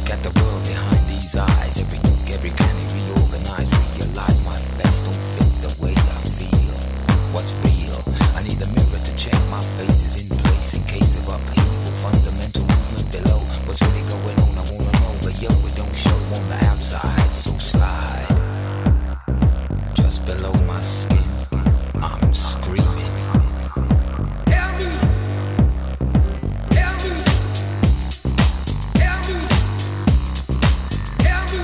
look at the world behind these eyes. Every nook, every cranny reorganize. Realize my best don't fit the way I feel. What's real? I need a mirror to check my face is in place in case of upheaval. Fundamental movement below. What's really going on? I wanna know, but yo, it don't show on the outside. So slide just below my skin. I'm screaming. Help me. Help me. Help me. Help me.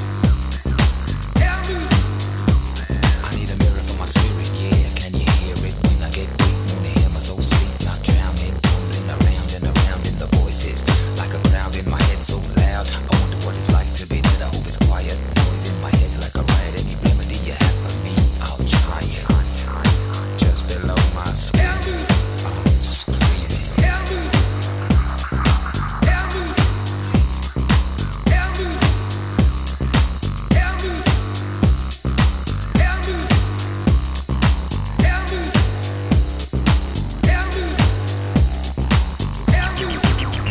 Help me. I need a mirror for my spirit, yeah. Can you hear it when I get weak? Wanna hear my soul sleep, not drowning, tumbling around and around in the voices. Like a crowd in my head so loud. I wonder what it's like to be dead. I hope it's quiet. Noise in my head like a riot. Any remedy you have for me, I'll try it. Just below my skin, I'm screaming. Help me. Help me. Help me. Help me. Help me. Help me. Help me. Help me.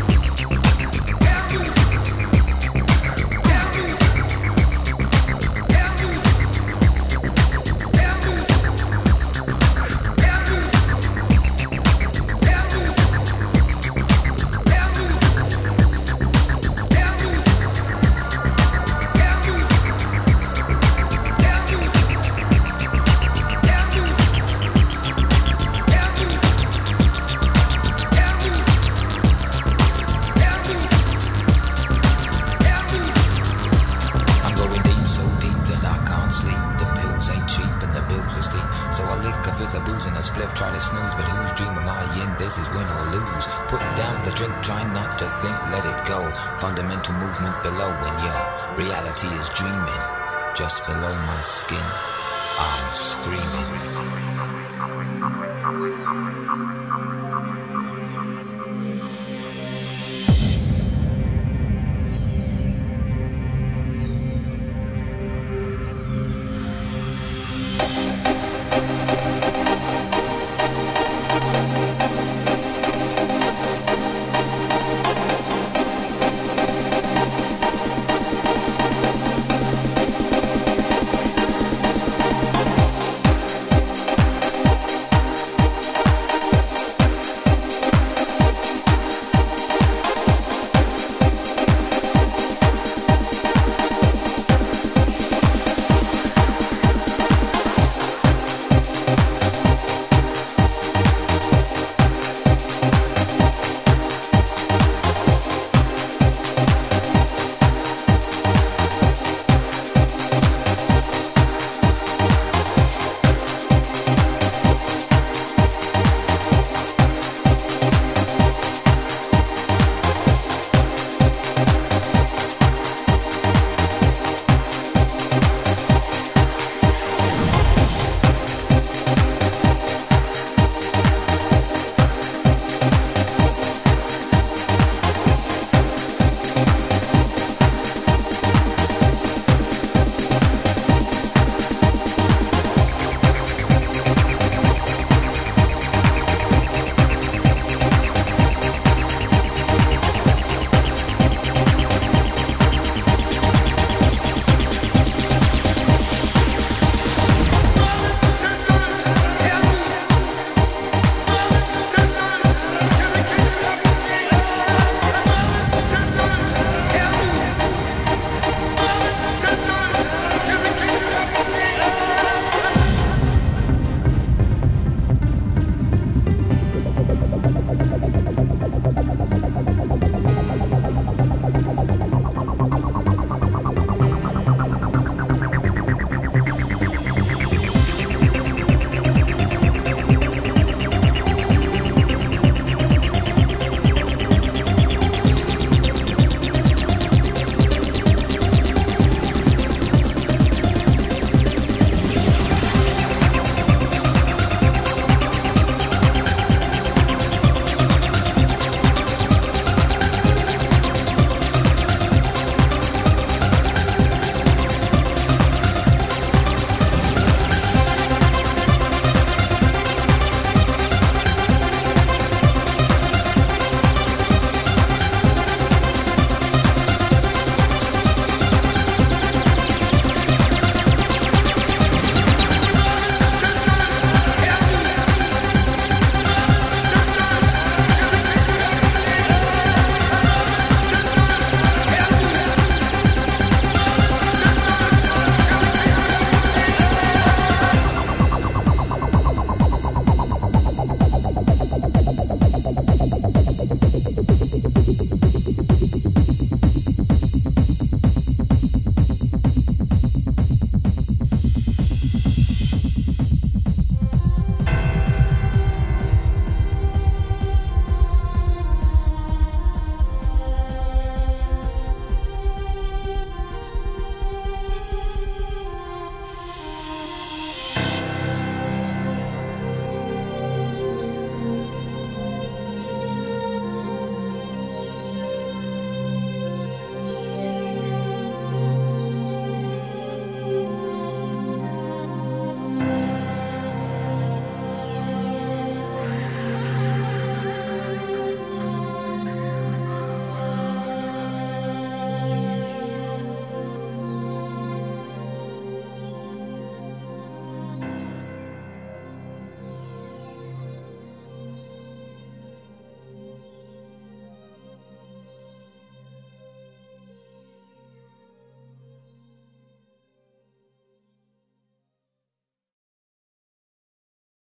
I'm going deep, so deep that I can't sleep. The pills ain't cheap and the bills are steep. So I lick a fifth of booze and a spliff, try to snooze. But whose dream am I in? This is win or lose. Put down the drink, try not to think, let it go. Fundamental movement below and yo, reality is dreaming. Just below my skin, I'm screaming.